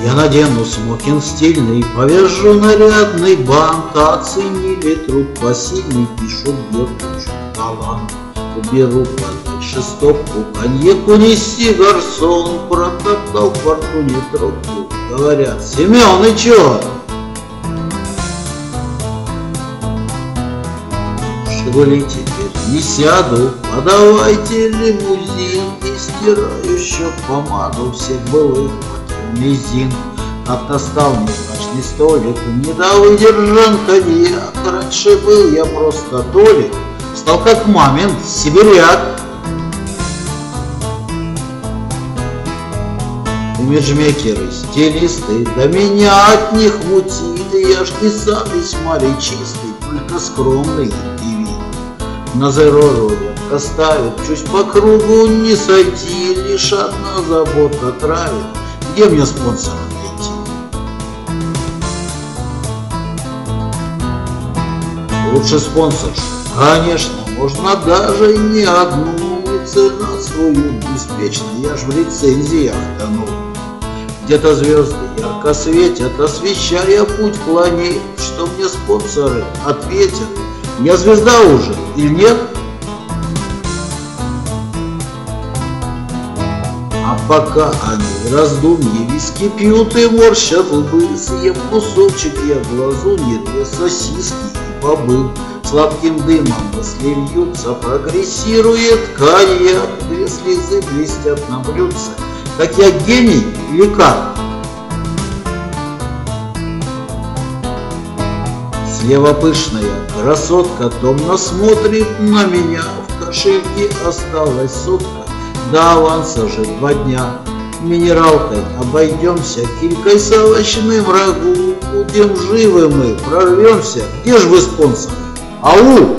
Я надену смокинг стильный, повяжу нарядный бант, оценили труд посильный, пишут девушек талант. Уберу подальше стопку, коньяку неси гарсон, протоптал в фортуне трубку. Говорят: Семен, и чё? В «Жигули» теперь не сяду, подавайте лимузин, и стираю еще помаду всех былых мизин. Как-то стал невзрачный столик, не дал выдержан коньяк. Раньше был я просто Толик, стал как мамин сибиряк. Имиджмейкеры, стилисты, да меня от них мутит. Я ж не сам весьма речистый, только скромный и вид. На зеро редко ставит, чуть по кругу не сойти. Лишь одна забота травит: где мне спонсора найти? Лучше спонсоршу, конечно, можно даже и не одну. И цена свою беспечно, я ж в рецензиях тону. Где-то звезды ярко светят, освещая путь планет. Что мне спонсоры ответят: я звезда уже или нет? А пока они в раздумье виски пьют и морщат лбы, съем кусочек я глазу, не две сосиски и бобы. Сладким дымом мысли льются, прогрессирует коньяк. Две слезы блестят на блюдце. Так я гений или как? Слева пышная красотка томно смотрит на меня. В кошельке осталась сотка, до аванса же 2 дня. Минералкой обойдемся, килькой с овощным рагу. Будем живы мы, прорвемся. Где ж вы, спонсор? Ау!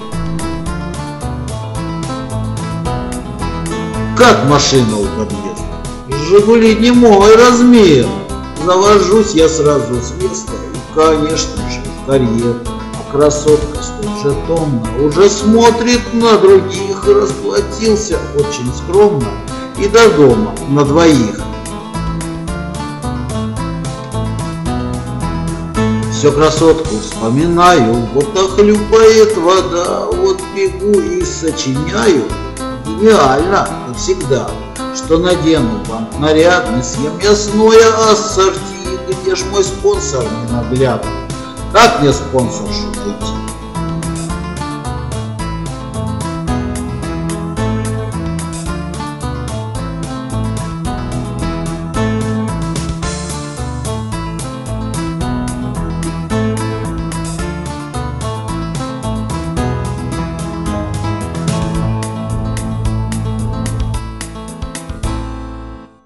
Как машина у подъезда? «Жигули» не мой размер. Завожусь я сразу с места и, конечно же, в карьер. А красотка столь же томно уже смотрит на других. Расплатился очень скромно и до дома на 2. Все красотку вспоминаю, вот хлюпает вода. Вот бегу и сочиняю гениально, как всегда. Что надену вам нарядный, съем мясное ассорти. Где ж мой спонсор ненаглядный? Как мне спонсоршу найти?